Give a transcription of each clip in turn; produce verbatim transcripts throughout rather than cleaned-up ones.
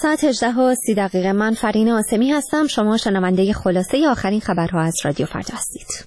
ساعت هجده و سی دقیقه. من فرین آسمی هستم. شما شنونده خلاصه آخرین خبرها از رادیو فردا هستید.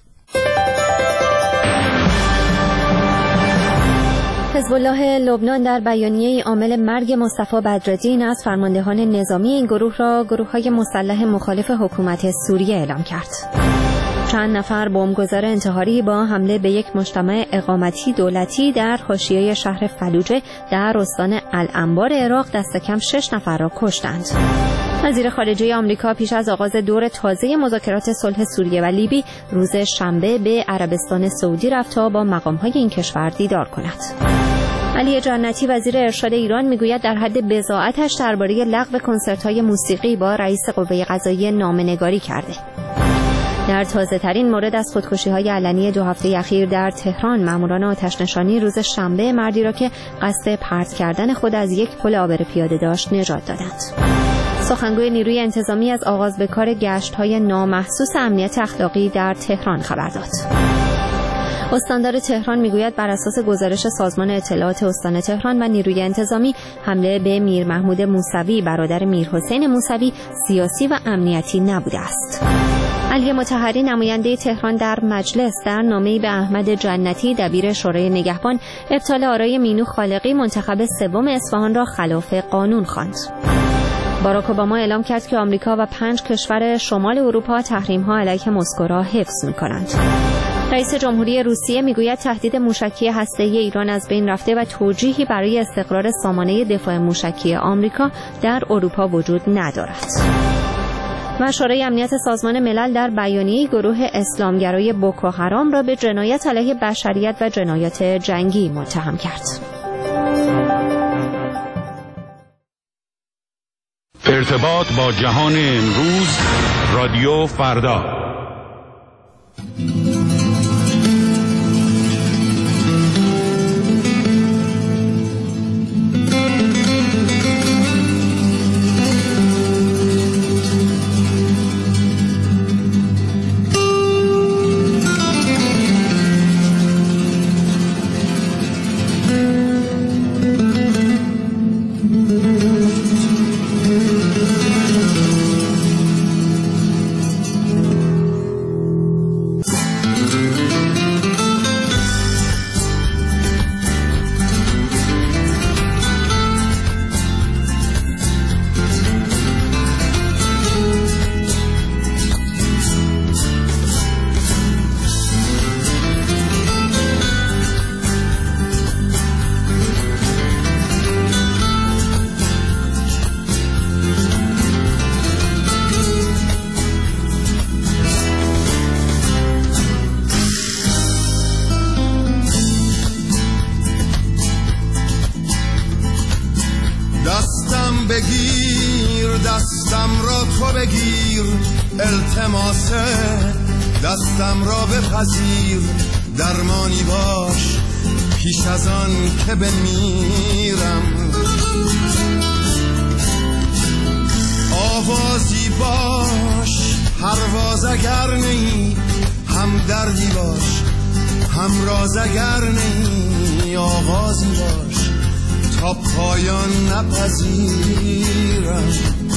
حزب الله لبنان در بیانیه‌ای عامل مرگ مصطفی بدرالدین از فرماندهان نظامی این گروه را گروه‌های مسلح مخالف حکومت سوریه اعلام کرد. چند نفر بمبگذار انتحاری با حمله به یک مجتمع اقامتی دولتی در حاشیه شهر فلوجه در استان الانبار عراق دست کم شش نفر را کشتند. وزیر خارجه آمریکا پیش از آغاز دور تازه مذاکرات صلح سوریه و لیبی روز شنبه به عربستان سعودی رفت تا با مقام‌های این کشور دیدار کند. علی جنتی وزیر ارشاد ایران میگوید در حد بضاعتش درباره لغو کنسرت‌های موسیقی با رئیس قوه قضاییه نامه‌نگاری کرده. در تازه ترین مورد از خودکشی‌های علنی دو هفته اخیر در تهران، ماموران آتش‌نشانی روز شنبه مردی را که قصد پرت کردن خود از یک پل عابر پیاده داشت نجات دادند. سخنگوی نیروی انتظامی از آغاز به کار گشت‌های نامحسوس امنیت اخلاقی در تهران خبر داد. استاندار تهران میگوید بر اساس گزارش سازمان اطلاعات استان تهران و نیروی انتظامی حمله به میر محمود موسوی برادر میر حسین موسوی سیاسی و امنیتی نبوده است. علی مطهری نماینده تهران در مجلس در نامه‌ای به احمد جنتی دبیر شورای نگهبان ابطال آرای مینو خالقی منتخب سوم اصفهان را خلاف قانون خواند. باراک اوباما اعلام کرد که آمریکا و پنج کشور شمال اروپا تحریم‌ها علیه مسکو را حفظ می‌کنند. رئیس جمهوری روسیه میگوید تهدید موشکی هسته‌ای ایران از بین رفته و توجیهی برای استقرار سامانه دفاع موشکی آمریکا در اروپا وجود ندارد. و شورای امنیت سازمان ملل در بیانیه گروه اسلامگرای بوکو حرام را به جنایت علیه بشریت و جنایات جنگی متهم کرد. ارتباط با جهان امروز، رادیو فردا. بگیر دستم را تو بگیر، التماسه دستم را بپذیر، درمانی باش پیش از آن که بمیرم، آوازی باش پرواز اگر نی، هم دردی باش هم راز اگر نی، آغازی باش تا پایان نپذیرم.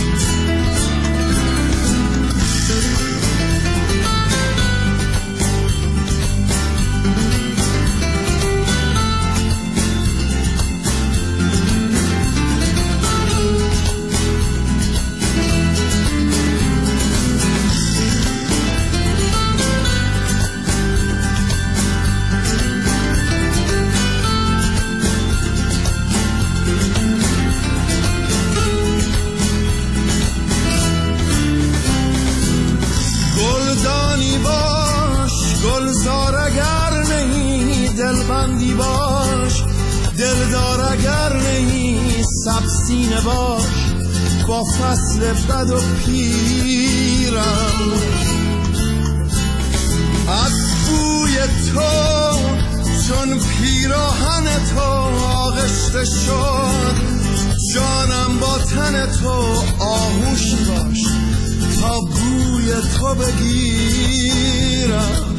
دلبندی باش دلدار اگر نهی، سبسینه باش با فصل بد و پیرم، از بوی تو چون پیراهن تو آغشته شد، جانم با تن تو آغوشی باش تا بوی تو بگیرم.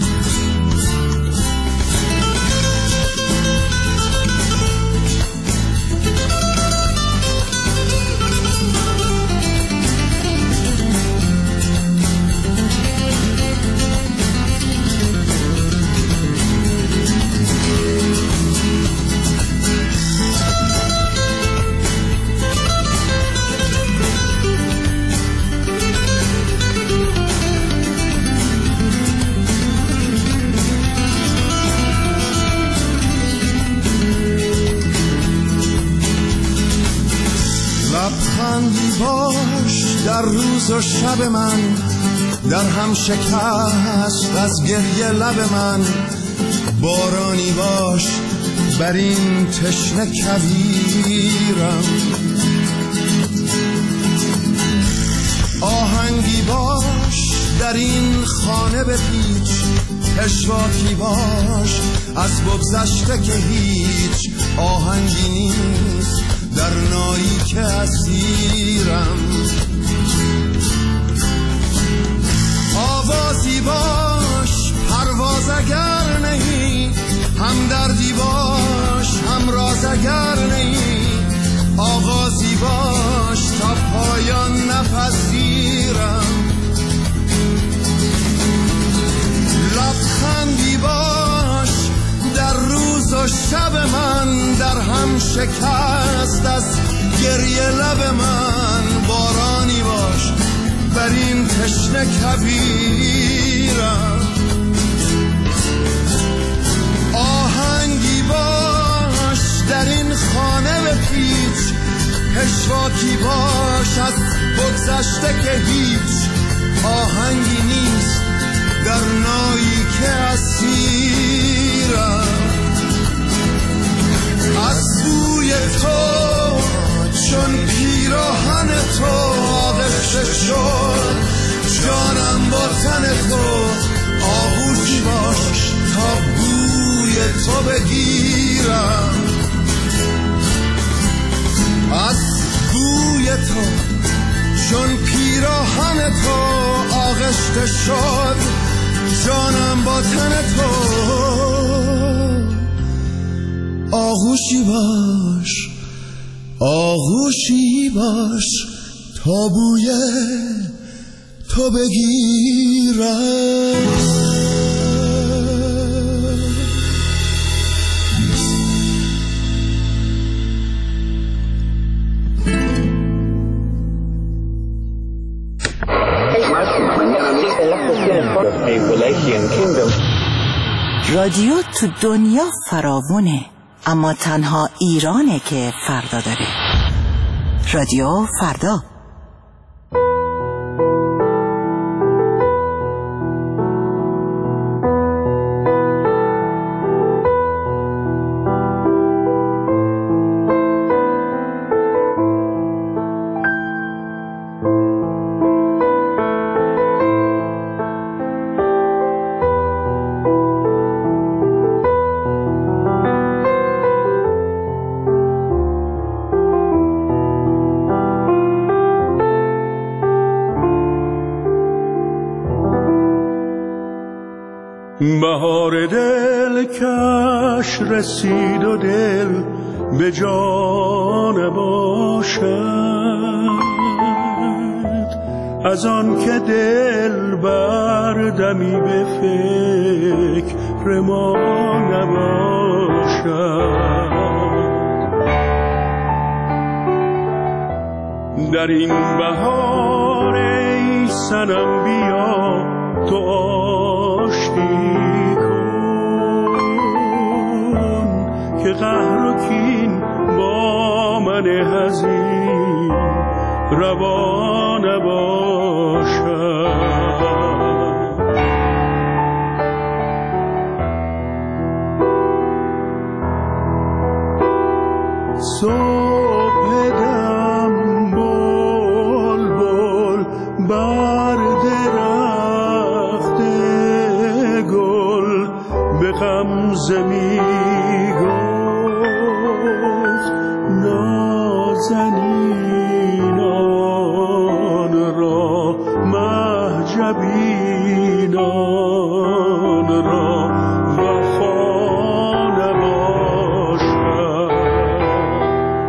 لبخندی باش در روز و شب من، در هم شکست از گریه لب من. بارانی باش بر این تشنه کویرم، آهنگی باش در این خانه بپیچ، پشواکی باش از بگذشته که هیچ آهنگی نیست در نایی که اسیرم. آوازی باش پرواز اگر نہیں، همدردی باش هم راز اگر نہیں. آغازی باش تا پایان نپذیرم، لبخندی باش در روز و شب من، در هم شکست از گریه لب من. بارانی باش بر این تشنه کویرم، آهنگی باش در این خانه بپیچ، پشواکی باش از بگذشته که هیچ آهنگی نیست در نایی که اسیرم. از بوی تو چون پیراهن تو آغشته شد، جانم با تن تو آغوشی باش تا بوی تو بگیرم. از بوی تو چون پیراهن تو آغشته شد، جانم با تن تو آغوشی باش، آغوشی باش تا بوی تو بگیرم. رادیو تو دنیا فراوونه، اما تنها ایرانه که فردا داره. رادیو فردا. بهار دل کش رسید و دل به جان باشد، از آن که دل بردمی به فکر ما نباشد. در این بهار ای صنم بیا تو آشتی کن، که قهر و کین با من حزین روا نباشد. صبح دم بلبل بر درخت گل به غمزه می گفت نازنینان را مهجبینان را وفا نباشد.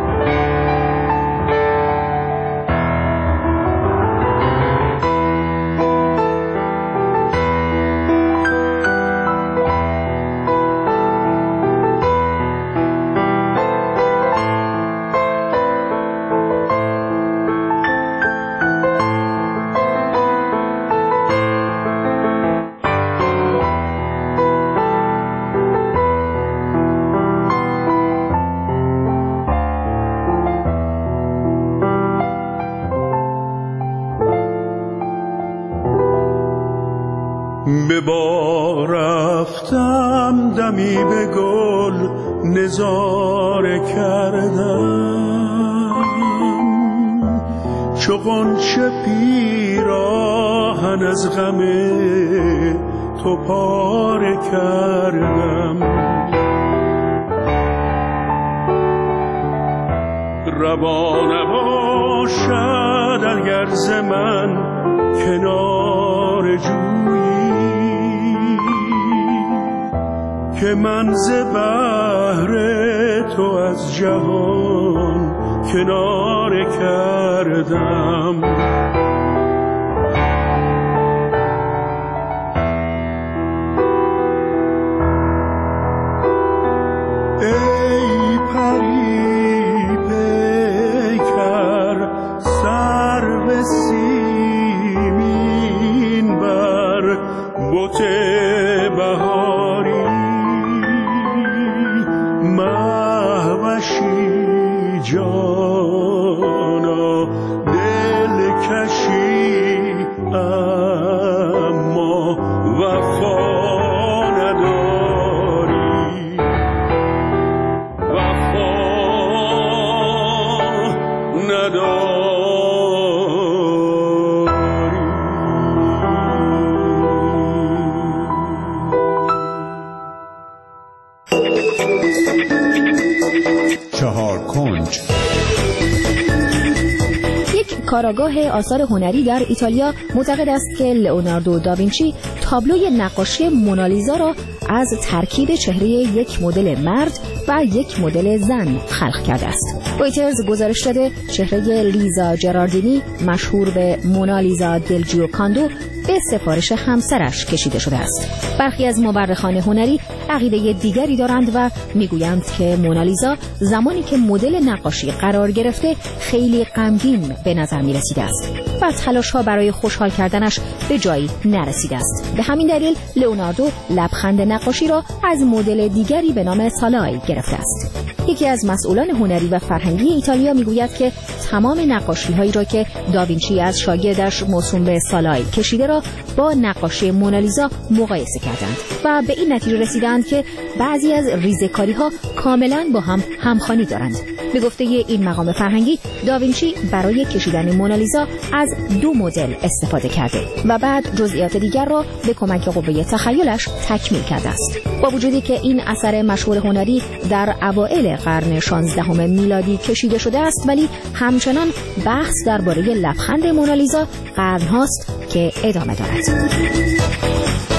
به با رفتم دمی به گل نظاره کردم، چو غنچه پیراهن از غم تو پاره کردم. روا نباشد اگر ز من کنار جویی، که من ز بحر تو از جهان کناره کردم. ای پری پیکر سرو سیمین بر بت بهاری، مهوشی جانا دلکشی اما وفا نداری، وفا نداری. چهار کنج. یک کاراگاه آثار هنری در ایتالیا معتقد است که لئوناردو داوینچی تابلوی نقاشی مونالیزا را از ترکیب چهره یک مدل مرد و یک مدل زن خلق کرده است. رویترز گزارش داده چهره لیزا جراردینی مشهور به مونالیزا دل جیوکاندو به سفارش همسرش کشیده شده است. برخی از مورخان هنری عقیده دیگری دارند و میگویند که مونالیزا زمانی که مدل نقاشی قرار گرفته خیلی غمگین به نظر می رسیده است و تلاش‌ها برای خوشحال کردنش به جایی نرسیده است. به همین دلیل لئوناردو لبخند نقاشی را از مدل دیگری به نام سالای گرفته است. یکی از مسئولان هنری و فرهنگی ایتالیا میگوید که تمام نقاشی‌هایی را که داوینچی از شاگردش موسوم به سالای کشیده را با نقاشی مونالیزا مقایسه کردند و به این نتیجه رسیدند که بعضی از ریزه‌کاری‌ها کاملاً با هم همخوانی دارند. به گفته این مقام فرهنگی، داوینچی برای کشیدن مونالیزا از دو مدل استفاده کرده و بعد جزئیات دیگر را به کمک قوه تخیلش تکمیل کرده است. با وجودی که این اثر مشهور هنری در اوایل قرن شانزدهم میلادی کشیده شده است، ولی همچنان بحث درباره لبخند مونالیزا قرن‌هاست که ادامه دارد.